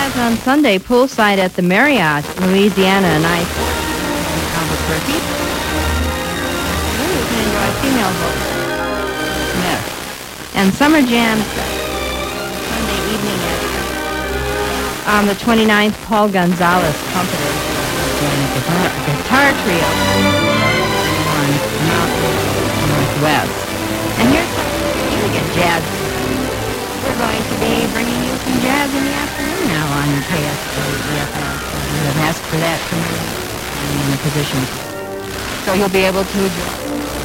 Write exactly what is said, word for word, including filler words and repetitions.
Jazz on Sunday, poolside at the Marriott, Louisiana, and I in Albuquerque. Oh, you can enjoy female hosts. Yes. And Summer Jam Sunday evening at on the twenty-ninth, Paul Gonzalez Company, guitar, guitar trio on Mountain Northwest. And here's you get jazz. We're going to be bringing you some jazz in the afternoon now on K S K E F M. We have asked for that from you in the position. So you'll be able to enjoy.